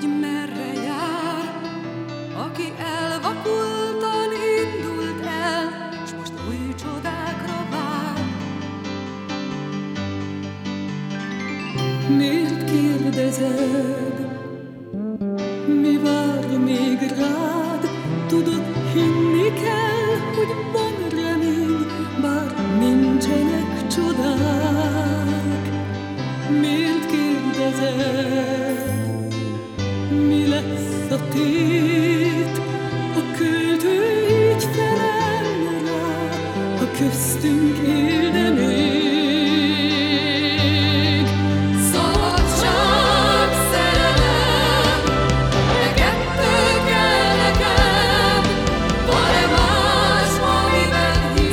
hogy merre jár, aki elvakultan indult el, s most új csodákra vár. Miért kérdezed, mi vár még rá?